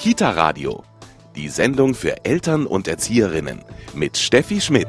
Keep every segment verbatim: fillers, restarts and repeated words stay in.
Kita-Radio, die Sendung für Eltern und Erzieherinnen mit Steffi Schmidt.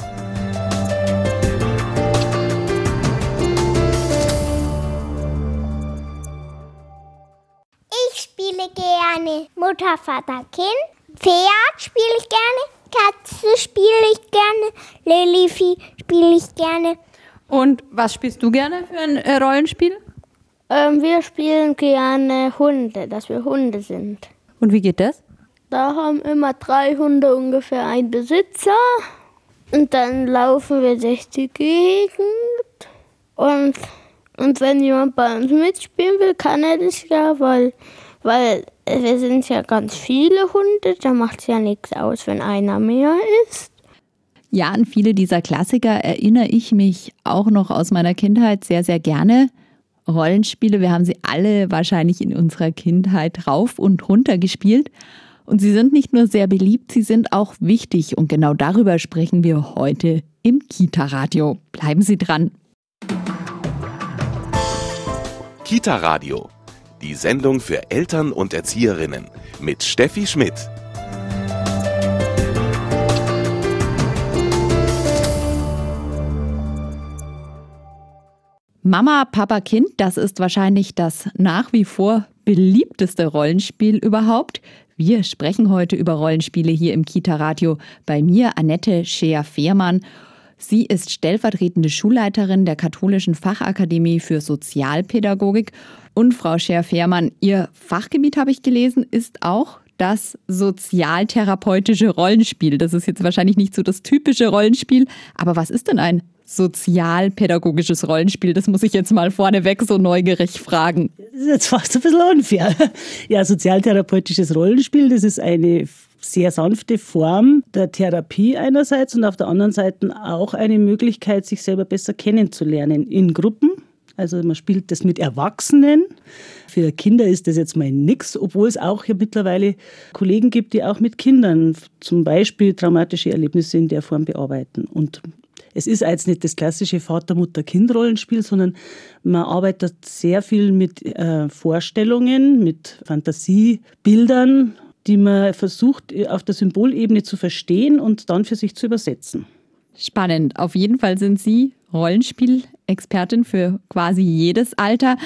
Ich spiele gerne Mutter, Vater, Kind. Pferd spiele ich gerne, Katze spiele ich gerne, Lillivieh spiele ich gerne. Und was spielst du gerne für ein äh, Rollenspiel? Ähm, wir spielen gerne Hunde, dass wir Hunde sind. Und wie geht das? Da haben immer drei Hunde ungefähr einen Besitzer. Und dann laufen wir durch die Gegend. Und, und wenn jemand bei uns mitspielen will, kann er das ja, weil, weil wir sind ja ganz viele Hunde. Da macht es ja nichts aus, wenn einer mehr ist. Ja, an viele dieser Klassiker erinnere ich mich auch noch aus meiner Kindheit sehr, sehr gerne. Rollenspiele, wir haben sie alle wahrscheinlich in unserer Kindheit rauf und runter gespielt. Und sie sind nicht nur sehr beliebt, sie sind auch wichtig. Und genau darüber sprechen wir heute im Kita-Radio. Bleiben Sie dran. Kita-Radio, die Sendung für Eltern und Erzieherinnen mit Steffi Schmidt. Mama, Papa, Kind, das ist wahrscheinlich das nach wie vor beliebteste Rollenspiel überhaupt. Wir sprechen heute über Rollenspiele hier im Kita-Radio. Bei mir Annette Scheer-Fehrmann. Sie ist stellvertretende Schulleiterin der Katholischen Fachakademie für Sozialpädagogik. Und Frau Scheer-Fehrmann, Ihr Fachgebiet, habe ich gelesen, ist auch das sozialtherapeutische Rollenspiel. Das ist jetzt wahrscheinlich nicht so das typische Rollenspiel. Aber was ist denn ein sozialpädagogisches Rollenspiel? Das muss ich jetzt mal vorneweg so neugierig fragen. Das ist jetzt fast ein bisschen unfair. Ja, sozialtherapeutisches Rollenspiel, das ist eine sehr sanfte Form der Therapie einerseits und auf der anderen Seite auch eine Möglichkeit, sich selber besser kennenzulernen in Gruppen. Also man spielt das mit Erwachsenen. Für Kinder ist das jetzt mal nix, obwohl es auch hier mittlerweile Kollegen gibt, die auch mit Kindern zum Beispiel traumatische Erlebnisse in der Form bearbeiten. Und es ist jetzt nicht das klassische Vater-Mutter-Kind-Rollenspiel, sondern man arbeitet sehr viel mit äh, Vorstellungen, mit Fantasiebildern, die man versucht, auf der Symbolebene zu verstehen und dann für sich zu übersetzen. Spannend. Auf jeden Fall sind Sie Rollenspielexpertin für quasi jedes Alter.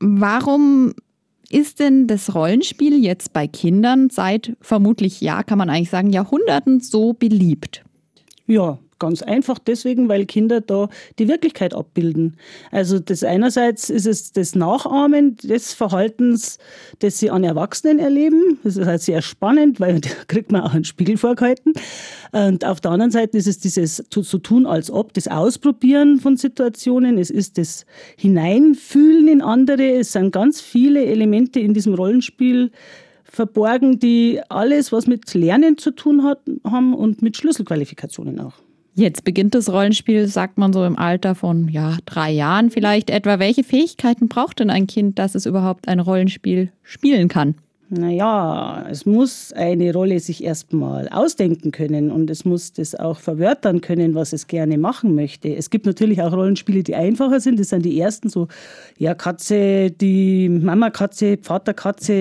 Warum ist denn das Rollenspiel jetzt bei Kindern seit vermutlich, ja, kann man eigentlich sagen, Jahrhunderten so beliebt? Ja, ganz einfach deswegen, weil Kinder da die Wirklichkeit abbilden. Also das einerseits ist es das Nachahmen des Verhaltens, das sie an Erwachsenen erleben. Das ist halt sehr spannend, weil da kriegt man auch einen Spiegel vorgehalten. Und auf der anderen Seite ist es dieses so tun, als ob, das Ausprobieren von Situationen. Es ist das Hineinfühlen in andere. Es sind ganz viele Elemente in diesem Rollenspiel verborgen, die alles, was mit Lernen zu tun hat, haben und mit Schlüsselqualifikationen auch. Jetzt beginnt das Rollenspiel, sagt man so im Alter von ja, drei Jahren vielleicht etwa. Welche Fähigkeiten braucht denn ein Kind, dass es überhaupt ein Rollenspiel spielen kann? Naja, es muss eine Rolle sich erstmal ausdenken können und es muss das auch verwörtern können, was es gerne machen möchte. Es gibt natürlich auch Rollenspiele, die einfacher sind. Das sind die ersten, so ja, Katze, die Mama-Katze, Vater-Katze,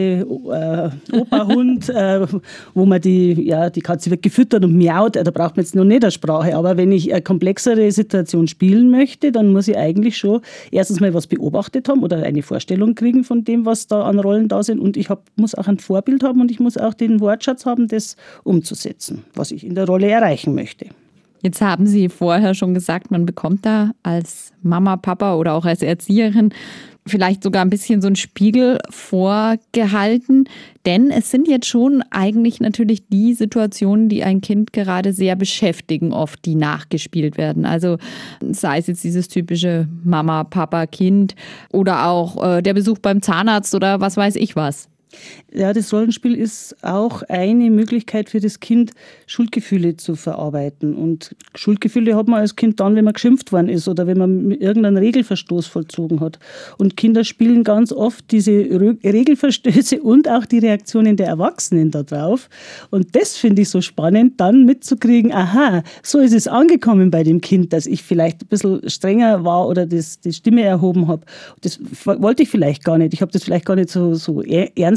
äh, Opa-Hund, äh, wo man die, ja, die Katze wird gefüttert und miaut. Da braucht man jetzt noch nicht eine Sprache. Aber wenn ich eine komplexere Situation spielen möchte, dann muss ich eigentlich schon erstens mal was beobachtet haben oder eine Vorstellung kriegen von dem, was da an Rollen da sind. Und ich hab, muss auch ein Vorbild haben und ich muss auch den Wortschatz haben, das umzusetzen, was ich in der Rolle erreichen möchte. Jetzt haben Sie vorher schon gesagt, man bekommt da als Mama, Papa oder auch als Erzieherin vielleicht sogar ein bisschen so einen Spiegel vorgehalten. Denn es sind jetzt schon eigentlich natürlich die Situationen, die ein Kind gerade sehr beschäftigen, oft die nachgespielt werden. Also sei es jetzt dieses typische Mama, Papa, Kind oder auch äh, der Besuch beim Zahnarzt oder was weiß ich was. Ja, das Rollenspiel ist auch eine Möglichkeit für das Kind, Schuldgefühle zu verarbeiten. Und Schuldgefühle hat man als Kind dann, wenn man geschimpft worden ist oder wenn man irgendeinen Regelverstoß vollzogen hat. Und Kinder spielen ganz oft diese Regelverstöße und auch die Reaktionen der Erwachsenen darauf. Und das finde ich so spannend, dann mitzukriegen, aha, so ist es angekommen bei dem Kind, dass ich vielleicht ein bisschen strenger war oder das, die Stimme erhoben habe. Das wollte ich vielleicht gar nicht. Ich habe das vielleicht gar nicht so, so ernst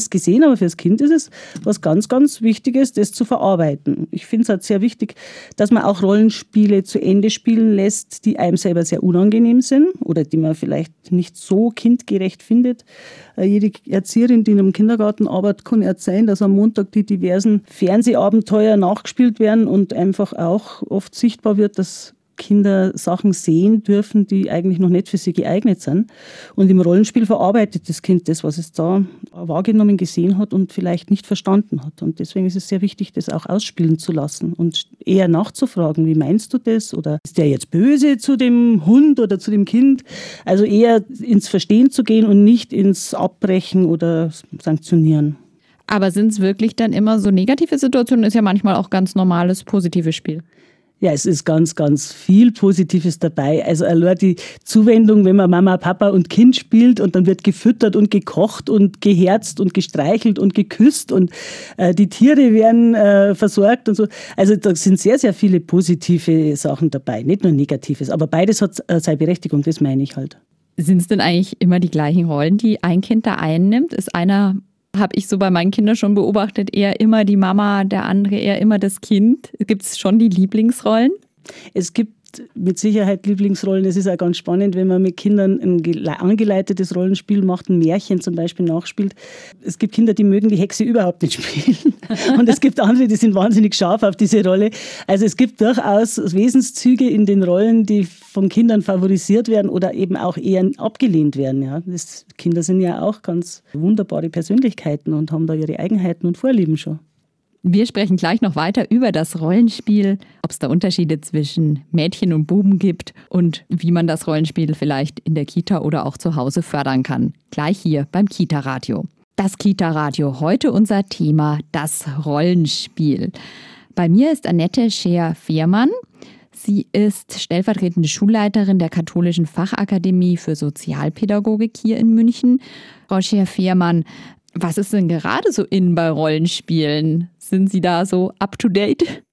Ernst gesehen, aber fürs Kind ist es was ganz, ganz Wichtiges, das zu verarbeiten. Ich finde es halt sehr wichtig, dass man auch Rollenspiele zu Ende spielen lässt, die einem selber sehr unangenehm sind oder die man vielleicht nicht so kindgerecht findet. Jede Erzieherin, die in einem Kindergarten arbeitet, kann erzählen, dass am Montag die diversen Fernsehabenteuer nachgespielt werden und einfach auch oft sichtbar wird, dass Kinder Sachen sehen dürfen, die eigentlich noch nicht für sie geeignet sind. Und im Rollenspiel verarbeitet das Kind das, was es da wahrgenommen, gesehen hat und vielleicht nicht verstanden hat. Und deswegen ist es sehr wichtig, das auch ausspielen zu lassen und eher nachzufragen, wie meinst du das? Oder ist der jetzt böse zu dem Hund oder zu dem Kind? Also eher ins Verstehen zu gehen und nicht ins Abbrechen oder Sanktionieren. Aber sind es wirklich dann immer so negative Situationen? Ist ja manchmal auch ganz normales, positives Spiel. Ja, es ist ganz, ganz viel Positives dabei. Also allein die Zuwendung, wenn man Mama, Papa und Kind spielt und dann wird gefüttert und gekocht und geherzt und gestreichelt und geküsst und äh, die Tiere werden äh, versorgt und so. Also da sind sehr, sehr viele positive Sachen dabei, nicht nur Negatives. Aber beides hat äh, seine Berechtigung, das meine ich halt. Sind es denn eigentlich immer die gleichen Rollen, die ein Kind da einnimmt? Ist einer... habe ich so bei meinen Kindern schon beobachtet, eher immer die Mama, der andere eher immer das Kind. Gibt es schon die Lieblingsrollen? Es gibt mit Sicherheit Lieblingsrollen. Es ist auch ganz spannend, wenn man mit Kindern ein angeleitetes Rollenspiel macht, ein Märchen zum Beispiel nachspielt. Es gibt Kinder, die mögen die Hexe überhaupt nicht spielen. Und es gibt andere, die sind wahnsinnig scharf auf diese Rolle. Also es gibt durchaus Wesenszüge in den Rollen, die von Kindern favorisiert werden oder eben auch eher abgelehnt werden. Ja, das, Kinder sind ja auch ganz wunderbare Persönlichkeiten und haben da ihre Eigenheiten und Vorlieben schon. Wir sprechen gleich noch weiter über das Rollenspiel, ob es da Unterschiede zwischen Mädchen und Buben gibt und wie man das Rollenspiel vielleicht in der Kita oder auch zu Hause fördern kann. Gleich hier beim Kita-Radio. Das Kita-Radio, heute unser Thema, das Rollenspiel. Bei mir ist Annette Scheer-Fehrmann. Sie ist stellvertretende Schulleiterin der Katholischen Fachakademie für Sozialpädagogik hier in München. Frau Scheer-Fehrmann, was ist denn gerade so in bei Rollenspielen? Sind Sie da so up to date?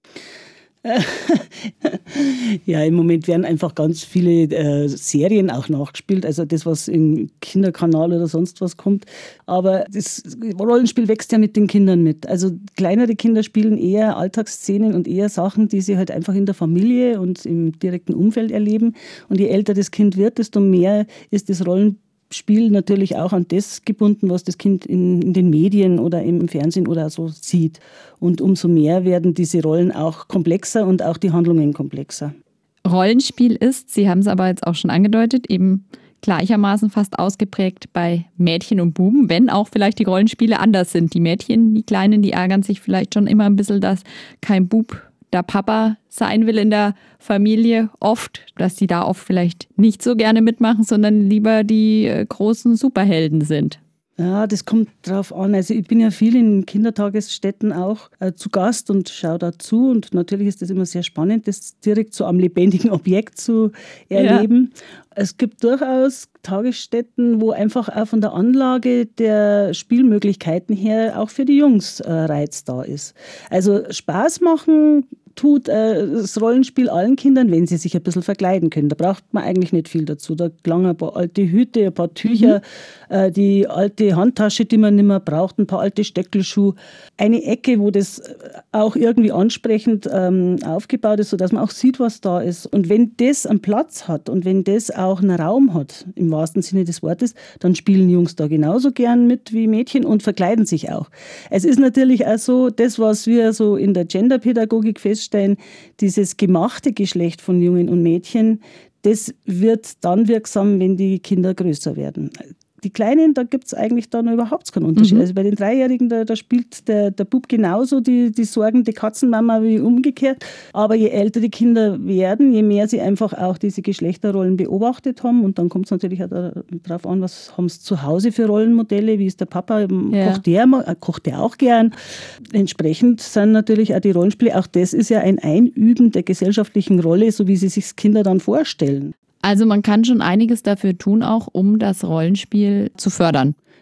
Ja, im Moment werden einfach ganz viele äh, Serien auch nachgespielt, also das, was im Kinderkanal oder sonst was kommt. Aber das Rollenspiel wächst ja mit den Kindern mit. Also kleinere Kinder spielen eher Alltagsszenen und eher Sachen, die sie halt einfach in der Familie und im direkten Umfeld erleben. Und je älter das Kind wird, desto mehr ist das Rollenspiel Spiel natürlich auch an das gebunden, was das Kind in, in den Medien oder im Fernsehen oder so sieht. Und umso mehr werden diese Rollen auch komplexer und auch die Handlungen komplexer. Rollenspiel ist, Sie haben es aber jetzt auch schon angedeutet, eben gleichermaßen fast ausgeprägt bei Mädchen und Buben, wenn auch vielleicht die Rollenspiele anders sind. Die Mädchen, die Kleinen, die ärgern sich vielleicht schon immer ein bisschen, dass kein Bub der Papa sein will in der Familie, oft, dass sie da oft vielleicht nicht so gerne mitmachen, sondern lieber die äh, großen Superhelden sind. Ja, das kommt drauf an. Also ich bin ja viel in Kindertagesstätten auch äh, zu Gast und schaue dazu. Und natürlich ist das immer sehr spannend, das direkt so am lebendigen Objekt zu erleben. Ja. Es gibt durchaus Tagesstätten, wo einfach auch von der Anlage der Spielmöglichkeiten her auch für die Jungs äh, Reiz da ist. Also Spaß machen tut äh, das Rollenspiel allen Kindern, wenn sie sich ein bisschen verkleiden können. Da braucht man eigentlich nicht viel dazu. Da gelangen ein paar alte Hüte, ein paar Tücher, mhm. äh, die alte Handtasche, die man nicht mehr braucht, ein paar alte Stöckelschuhe. Eine Ecke, wo das auch irgendwie ansprechend ähm, aufgebaut ist, sodass man auch sieht, was da ist. Und wenn das einen Platz hat und wenn das auch einen Raum hat, im wahrsten Sinne des Wortes, dann spielen Jungs da genauso gern mit wie Mädchen und verkleiden sich auch. Es ist natürlich auch so, das, was wir so in der Genderpädagogik feststellen, dieses gemachte Geschlecht von Jungen und Mädchen, das wird dann wirksam, wenn die Kinder größer werden. Die Kleinen, da gibt es eigentlich da noch überhaupt keinen Unterschied. Mhm. Also bei den Dreijährigen, da, da spielt der, der Bub genauso die, die sorgende Katzenmama wie umgekehrt. Aber je älter die Kinder werden, je mehr sie einfach auch diese Geschlechterrollen beobachtet haben. Und dann kommt es natürlich auch darauf an, was haben sie zu Hause für Rollenmodelle, wie ist der Papa, ja. kocht, der, kocht der auch gern. Entsprechend sind natürlich auch die Rollenspiele, auch das ist ja ein Einüben der gesellschaftlichen Rolle, so wie sie sich Kinder dann vorstellen. Also man kann schon einiges dafür tun, auch um das Rollenspiel zu fördern.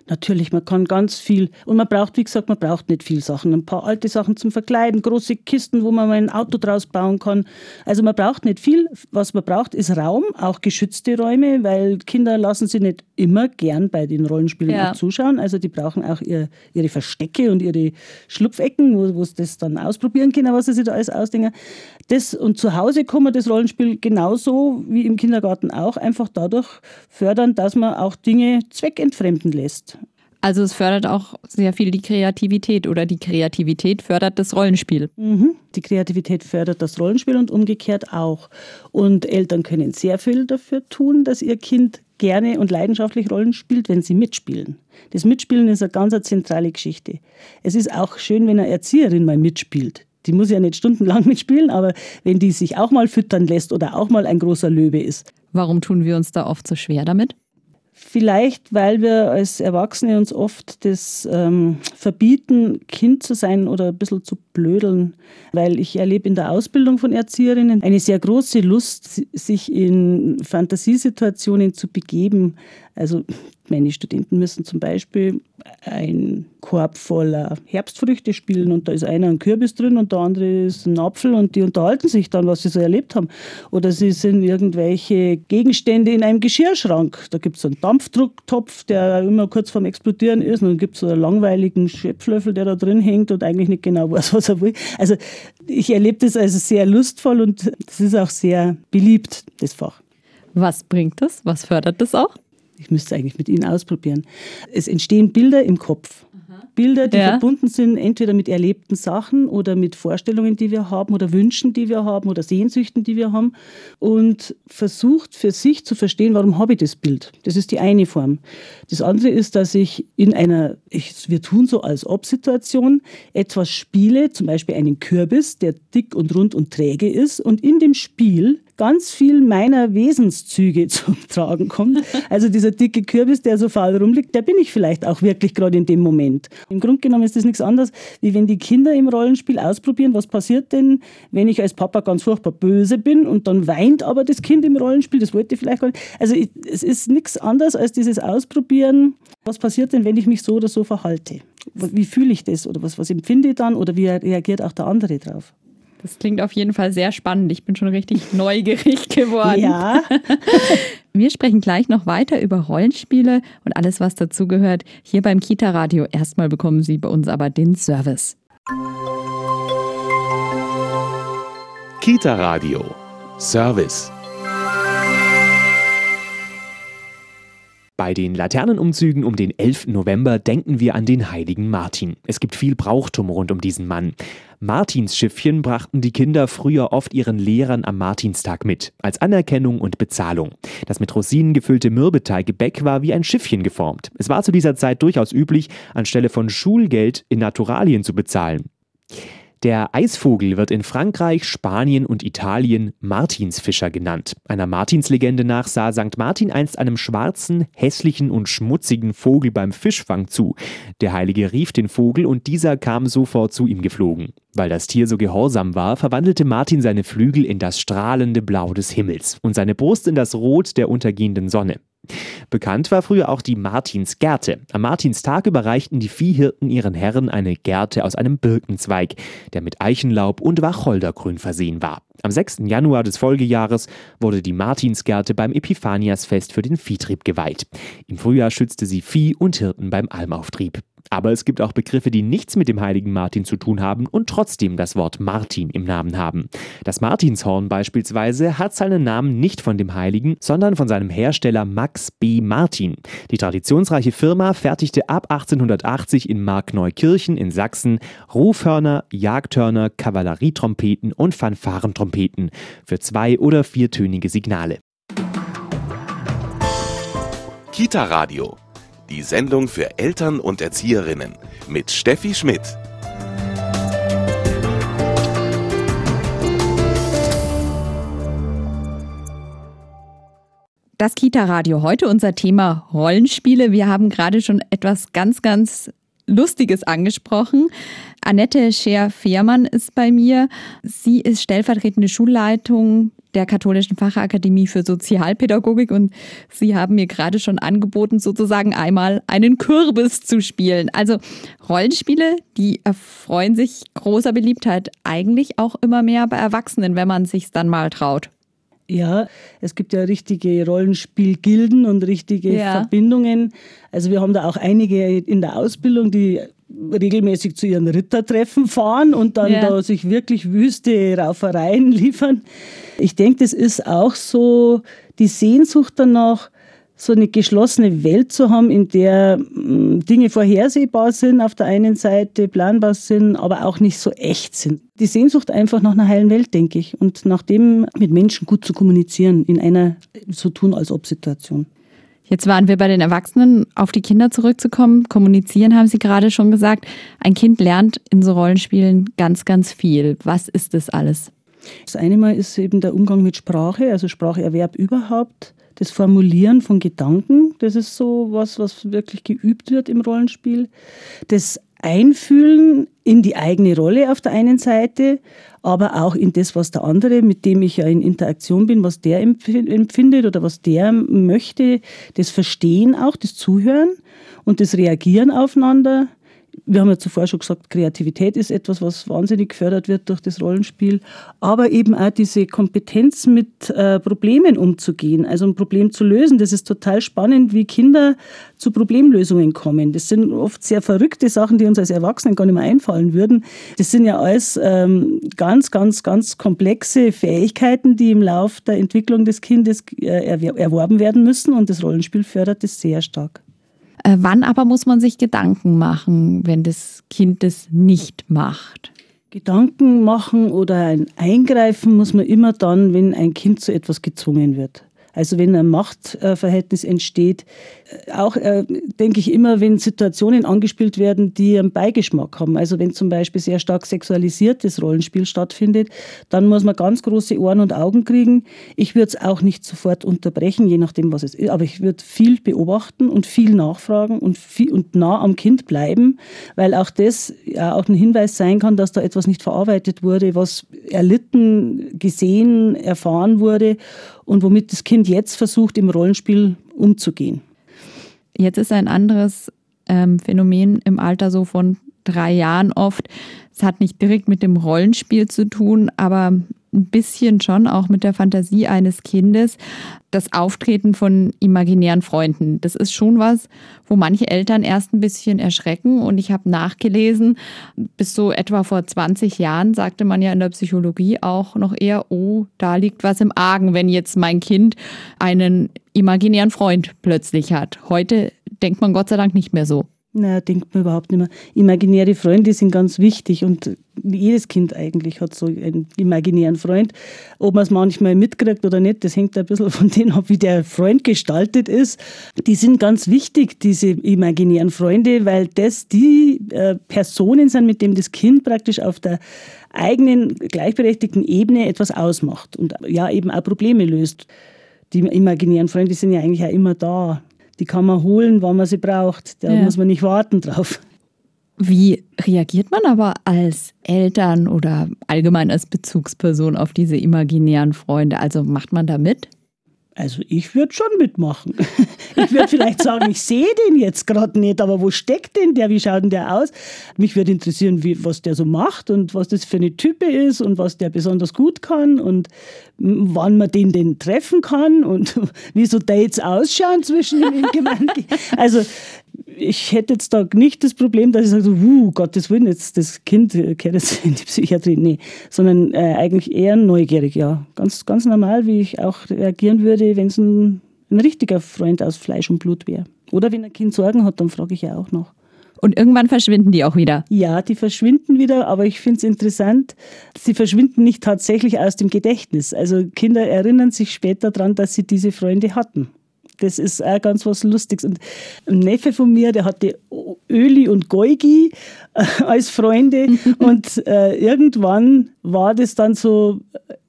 Natürlich, man kann ganz viel und man braucht, wie gesagt, man braucht nicht viel Sachen. Ein paar alte Sachen zum Verkleiden, große Kisten, wo man mal ein Auto draus bauen kann. Also man braucht nicht viel. Was man braucht, ist Raum, auch geschützte Räume, weil Kinder lassen sich nicht immer gern bei den Rollenspielen ja. auch zuschauen. Also die brauchen auch ihr, ihre Verstecke und ihre Schlupfecken, wo, wo sie das dann ausprobieren können, was sie sich da alles ausdenken. Das, und zu Hause kann man das Rollenspiel genauso wie im Kindergarten auch einfach dadurch fördern, dass man auch Dinge zweckentfremden lässt. Also es fördert auch sehr viel die Kreativität oder die Kreativität fördert das Rollenspiel. Mhm. Die Kreativität fördert das Rollenspiel und umgekehrt auch. Und Eltern können sehr viel dafür tun, dass ihr Kind gerne und leidenschaftlich Rollen spielt, wenn sie mitspielen. Das Mitspielen ist eine ganz eine zentrale Geschichte. Es ist auch schön, wenn eine Erzieherin mal mitspielt. Die muss ja nicht stundenlang mitspielen, aber wenn die sich auch mal füttern lässt oder auch mal ein großer Löwe ist. Warum tun wir uns da oft so schwer damit? Vielleicht, weil wir als Erwachsene uns oft das ähm, verbieten, Kind zu sein oder ein bisschen zu blödeln. Weil ich erlebe in der Ausbildung von Erzieherinnen eine sehr große Lust, sich in Fantasiesituationen zu begeben. Also meine Studenten müssen zum Beispiel einen Korb voller Herbstfrüchte spielen und da ist einer ein Kürbis drin und der andere ist ein Apfel und die unterhalten sich dann, was sie so erlebt haben. Oder sie sind irgendwelche Gegenstände in einem Geschirrschrank. Da gibt es einen Dampfdrucktopf, der immer kurz vorm Explodieren ist und dann gibt es so einen langweiligen Schöpflöffel, der da drin hängt und eigentlich nicht genau weiß, was er will. Also ich erlebe das also sehr lustvoll und das ist auch sehr beliebt, das Fach. Was bringt das? Was fördert das auch? Ich müsste es eigentlich mit Ihnen ausprobieren. Es entstehen Bilder im Kopf. Aha. Bilder, die ja. verbunden sind entweder mit erlebten Sachen oder mit Vorstellungen, die wir haben oder Wünschen, die wir haben oder Sehnsüchten, die wir haben. Und versucht für sich zu verstehen, warum habe ich das Bild. Das ist die eine Form. Das andere ist, dass ich in einer, ich, wir tun so als Ob-Situation, etwas spiele, zum Beispiel einen Kürbis, der dick und rund und träge ist. Und in dem Spiel ganz viel meiner Wesenszüge zum Tragen kommt. Also dieser dicke Kürbis, der so faul rumliegt, der bin ich vielleicht auch wirklich gerade in dem Moment. Im Grunde genommen ist das nichts anderes, wie wenn die Kinder im Rollenspiel ausprobieren, was passiert denn, wenn ich als Papa ganz furchtbar böse bin und dann weint aber das Kind im Rollenspiel, das wollte ich vielleicht gar nicht. Also ich, es ist nichts anderes als dieses Ausprobieren, was passiert denn, wenn ich mich so oder so verhalte. Wie fühle ich das oder was, was empfinde ich dann oder wie reagiert auch der andere drauf? Das klingt auf jeden Fall sehr spannend. Ich bin schon richtig neugierig geworden. Ja. Wir sprechen gleich noch weiter über Rollenspiele und alles, was dazugehört, hier beim Kita-Radio. Erstmal bekommen Sie bei uns aber den Service. Kita-Radio. Service. Bei den Laternenumzügen um den elften November denken wir an den heiligen Martin. Es gibt viel Brauchtum rund um diesen Mann. Martinsschiffchen brachten die Kinder früher oft ihren Lehrern am Martinstag mit, als Anerkennung und Bezahlung. Das mit Rosinen gefüllte Mürbeteiggebäck war wie ein Schiffchen geformt. Es war zu dieser Zeit durchaus üblich, anstelle von Schulgeld in Naturalien zu bezahlen. Der Eisvogel wird in Frankreich, Spanien und Italien Martinsfischer genannt. Einer Martinslegende nach sah Sankt Martin einst einem schwarzen, hässlichen und schmutzigen Vogel beim Fischfang zu. Der Heilige rief den Vogel und dieser kam sofort zu ihm geflogen. Weil das Tier so gehorsam war, verwandelte Martin seine Flügel in das strahlende Blau des Himmels und seine Brust in das Rot der untergehenden Sonne. Bekannt war früher auch die Martinsgerte. Am Martinstag überreichten die Viehhirten ihren Herren eine Gerte aus einem Birkenzweig, der mit Eichenlaub und Wacholdergrün versehen war. Am sechsten Januar des Folgejahres wurde die Martinsgerte beim Epiphaniasfest für den Viehtrieb geweiht. Im Frühjahr schützte sie Vieh und Hirten beim Almauftrieb. Aber es gibt auch Begriffe, die nichts mit dem heiligen Martin zu tun haben und trotzdem das Wort Martin im Namen haben. Das Martinshorn beispielsweise hat seinen Namen nicht von dem Heiligen, sondern von seinem Hersteller Max B. Martin. Die traditionsreiche Firma fertigte ab achtzehnhundertachtzig in Markneukirchen in Sachsen Rufhörner, Jagdhörner, Kavallerietrompeten und Fanfarentrompeten für zwei- oder viertönige Signale. Kita-Radio. Die Sendung für Eltern und Erzieherinnen mit Steffi Schmidt. Das Kita-Radio, heute unser Thema Rollenspiele. Wir haben gerade schon etwas ganz, ganz Lustiges angesprochen. Annette Scheer-Fehrmann ist bei mir. Sie ist stellvertretende Schulleitung der Katholischen Fachakademie für Sozialpädagogik und Sie haben mir gerade schon angeboten, sozusagen einmal einen Kürbis zu spielen. Also Rollenspiele, die erfreuen sich großer Beliebtheit, eigentlich auch immer mehr bei Erwachsenen, wenn man sich's dann mal traut. Ja, es gibt ja richtige Rollenspielgilden und richtige ja. Verbindungen. Also wir haben da auch einige in der Ausbildung, die regelmäßig zu ihren Rittertreffen fahren und dann ja. da sich wirklich wüste Raufereien liefern. Ich denke, das ist auch so die Sehnsucht danach, so eine geschlossene Welt zu haben, in der mh, Dinge vorhersehbar sind auf der einen Seite, planbar sind, aber auch nicht so echt sind. Die Sehnsucht einfach nach einer heilen Welt, denke ich, und nach dem mit Menschen gut zu kommunizieren in einer so tun als ob Situation. Jetzt waren wir bei den Erwachsenen, auf die Kinder zurückzukommen. Kommunizieren haben Sie gerade schon gesagt. Ein Kind lernt in so Rollenspielen ganz, ganz viel. Was ist das alles? Das eine Mal ist eben der Umgang mit Sprache, also Spracherwerb überhaupt. Das Formulieren von Gedanken, das ist so was, was wirklich geübt wird im Rollenspiel. Das Einfühlen in die eigene Rolle auf der einen Seite, aber auch in das, was der andere, mit dem ich ja in Interaktion bin, was der empfindet oder was der möchte, das Verstehen auch, das Zuhören und das Reagieren aufeinander. Wir haben ja zuvor schon gesagt, Kreativität ist etwas, was wahnsinnig gefördert wird durch das Rollenspiel, aber eben auch diese Kompetenz, mit äh, Problemen umzugehen, also ein Problem zu lösen. Das ist total spannend, wie Kinder zu Problemlösungen kommen. Das sind oft sehr verrückte Sachen, die uns als Erwachsenen gar nicht mehr einfallen würden. Das sind ja alles ähm, ganz, ganz, ganz komplexe Fähigkeiten, die im Lauf der Entwicklung des Kindes äh, erworben werden müssen, und das Rollenspiel fördert das sehr stark. Wann aber muss man sich Gedanken machen, wenn das Kind das nicht macht? Gedanken machen oder ein Eingreifen muss man immer dann, wenn ein Kind zu etwas gezwungen wird. Also wenn ein Machtverhältnis entsteht, auch äh, denke ich immer, wenn Situationen angespielt werden, die einen Beigeschmack haben. Also wenn zum Beispiel sehr stark sexualisiertes Rollenspiel stattfindet, dann muss man ganz große Ohren und Augen kriegen. Ich würde es auch nicht sofort unterbrechen, je nachdem, was es ist. Aber ich würde viel beobachten und viel nachfragen und, viel, und nah am Kind bleiben, weil auch das ja auch ein Hinweis sein kann, dass da etwas nicht verarbeitet wurde, was erlitten, gesehen, erfahren wurde und womit das Kind jetzt versucht, im Rollenspiel umzugehen. Jetzt ist ein anderes ähm, Phänomen im Alter so von drei Jahren oft. Es hat nicht direkt mit dem Rollenspiel zu tun, aber ein bisschen schon auch mit der Fantasie eines Kindes. Das Auftreten von imaginären Freunden, das ist schon was, wo manche Eltern erst ein bisschen erschrecken. Und ich habe nachgelesen, bis so etwa vor zwanzig Jahren sagte man ja in der Psychologie auch noch eher, oh, da liegt was im Argen, wenn jetzt mein Kind einen imaginären Freund plötzlich hat. Heute denkt man Gott sei Dank nicht mehr so. Na, denkt man überhaupt nicht mehr. Imaginäre Freunde sind ganz wichtig und jedes Kind eigentlich hat so einen imaginären Freund. Ob man es manchmal mitkriegt oder nicht, das hängt ein bisschen von dem ab, wie der Freund gestaltet ist. Die sind ganz wichtig, diese imaginären Freunde, weil das die äh, Personen sind, mit denen das Kind praktisch auf der eigenen gleichberechtigten Ebene etwas ausmacht und ja eben auch Probleme löst. Die imaginären Freunde sind ja eigentlich auch immer da. Die kann man holen, wann man sie braucht. Da ja. muss man nicht warten drauf. Wie reagiert man aber als Eltern oder allgemein als Bezugsperson auf diese imaginären Freunde? Also macht man da mit? Also ich würde schon mitmachen. Ich würde vielleicht sagen, ich sehe den jetzt gerade nicht, aber wo steckt denn der? Wie schaut denn der aus? Mich würde interessieren, wie, was der so macht und was das für eine Type ist und was der besonders gut kann und wann man den denn treffen kann und wie so Dates ausschauen zwischen den Gemeinden. Also ich hätte jetzt da nicht das Problem, dass ich sage, so, uh, Gottes Willen, jetzt das Kind kehrt jetzt in die Psychiatrie. Nee, sondern äh, eigentlich eher neugierig, ja. Ganz, ganz normal, wie ich auch reagieren würde, wenn es ein, ein richtiger Freund aus Fleisch und Blut wäre. Oder wenn ein Kind Sorgen hat, dann frage ich ja auch noch. Und irgendwann verschwinden die auch wieder? Ja, die verschwinden wieder, aber ich finde es interessant, sie verschwinden nicht tatsächlich aus dem Gedächtnis. Also Kinder erinnern sich später daran, dass sie diese Freunde hatten. Das ist auch ganz was Lustiges. Und ein Neffe von mir, der hatte Öli und Geugi äh, als Freunde. Und äh, irgendwann war das dann so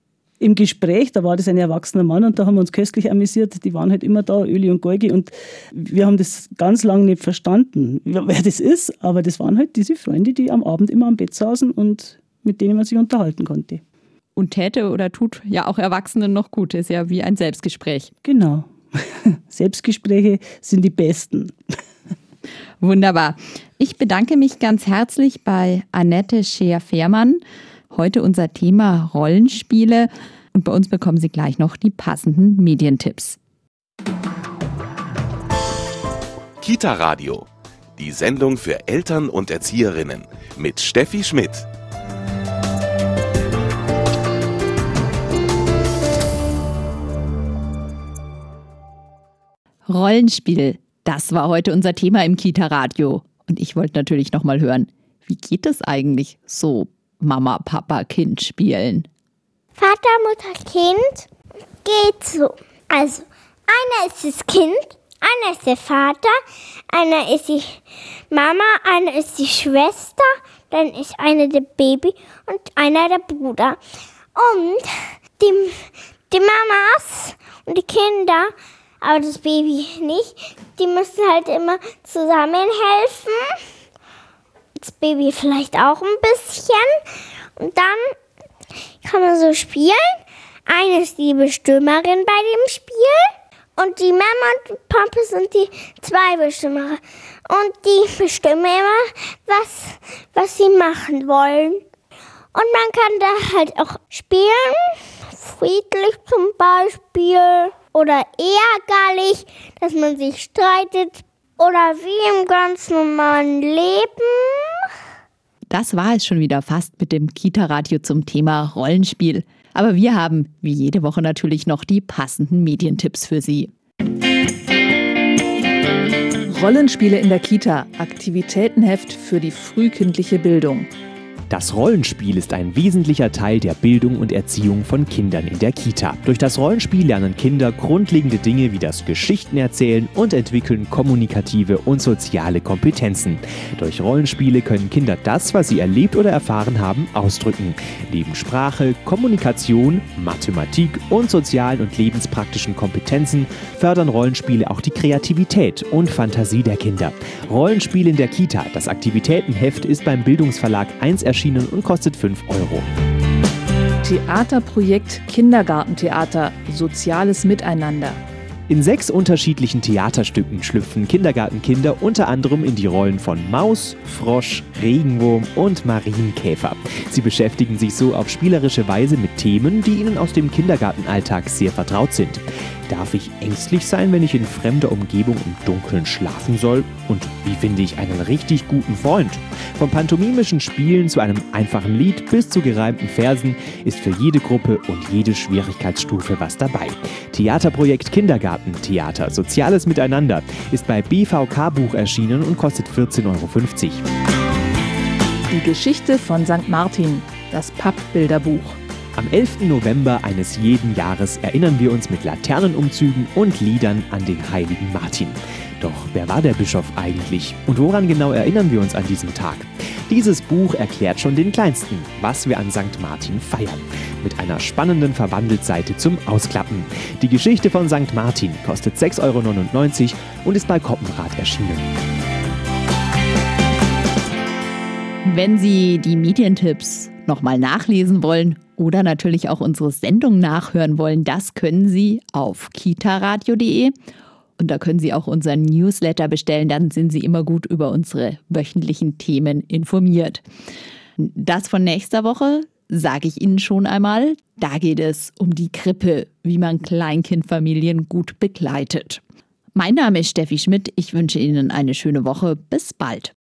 im Gespräch, da war das ein erwachsener Mann und da haben wir uns köstlich amüsiert. Die waren halt immer da, Öli und Geugi. Und wir haben das ganz lange nicht verstanden, wer das ist. Aber das waren halt diese Freunde, die am Abend immer am Bett saßen und mit denen man sich unterhalten konnte. und täte oder tut ja auch Erwachsenen noch gut. Ist ja wie ein Selbstgespräch. Genau. Selbstgespräche sind die besten. Wunderbar. Ich bedanke mich ganz herzlich bei Annette Scheer-Fehrmann. Heute unser Thema Rollenspiele. Und bei uns bekommen Sie gleich noch die passenden Medientipps. Kita Radio, die Sendung für Eltern und Erzieherinnen mit Steffi Schmidt. Rollenspiel, das war heute unser Thema im Kita Radio. Und ich wollte natürlich noch mal hören, wie geht es eigentlich so Mama, Papa, Kind spielen? Vater, Mutter, Kind geht so. Also, einer ist das Kind, einer ist der Vater, einer ist die Mama, einer ist die Schwester, dann ist einer der Baby und einer der Bruder. Und die, die Mamas und die Kinder, aber das Baby nicht, die müssen halt immer zusammen helfen. Das Baby vielleicht auch ein bisschen. Und dann kann man so spielen. Eine ist die Bestimmerin bei dem Spiel. Und die Mama und die Papa sind die zwei Bestimmer. Und die bestimmen immer, was, was sie machen wollen. Und man kann da halt auch spielen. Friedlich zum Beispiel. Oder ärgerlich, dass man sich streitet. Oder wie im ganz normalen Leben. Das war es schon wieder fast mit dem Kita-Radio zum Thema Rollenspiel. Aber wir haben, wie jede Woche natürlich, noch die passenden Medientipps für Sie. Rollenspiele in der Kita. Aktivitätenheft für die frühkindliche Bildung. Das Rollenspiel ist ein wesentlicher Teil der Bildung und Erziehung von Kindern in der Kita. Durch das Rollenspiel lernen Kinder grundlegende Dinge wie das Geschichtenerzählen und entwickeln kommunikative und soziale Kompetenzen. Durch Rollenspiele können Kinder das, was sie erlebt oder erfahren haben, ausdrücken. Neben Sprache, Kommunikation, Mathematik und sozialen und lebenspraktischen Kompetenzen fördern Rollenspiele auch die Kreativität und Fantasie der Kinder. Rollenspiel in der Kita, das Aktivitätenheft, ist beim Bildungsverlag eins erschienen und kostet fünf Euro. Theaterprojekt Kindergartentheater. Soziales Miteinander. In sechs unterschiedlichen Theaterstücken schlüpfen Kindergartenkinder unter anderem in die Rollen von Maus, Frosch, Regenwurm und Marienkäfer. Sie beschäftigen sich so auf spielerische Weise mit Themen, die ihnen aus dem Kindergartenalltag sehr vertraut sind. Darf ich ängstlich sein, wenn ich in fremder Umgebung im Dunkeln schlafen soll? Und wie finde ich einen richtig guten Freund? Vom pantomimischen Spielen zu einem einfachen Lied bis zu gereimten Versen ist für jede Gruppe und jede Schwierigkeitsstufe was dabei. Theaterprojekt Kindergartentheater Soziales Miteinander ist bei B V K Buch erschienen und kostet vierzehn Euro fünfzig. Die Geschichte von Sankt Martin. Das Pappbilderbuch. Am elften November eines jeden Jahres erinnern wir uns mit Laternenumzügen und Liedern an den heiligen Martin. Doch wer war der Bischof eigentlich? Und woran genau erinnern wir uns an diesem Tag? Dieses Buch erklärt schon den Kleinsten, was wir an Sankt Martin feiern. Mit einer spannenden Verwandeltseite zum Ausklappen. Die Geschichte von Sankt Martin kostet sechs Euro neunundneunzig und ist bei Koppenrad erschienen. Wenn Sie die Medientipps nochmal nachlesen wollen oder natürlich auch unsere Sendung nachhören wollen, das können Sie auf kitaradio punkt de. Und da können Sie auch unseren Newsletter bestellen, dann sind Sie immer gut über unsere wöchentlichen Themen informiert. Das von nächster Woche sage ich Ihnen schon einmal. Da geht es um die Krippe, wie man Kleinkindfamilien gut begleitet. Mein Name ist Steffi Schmidt. Ich wünsche Ihnen eine schöne Woche. Bis bald.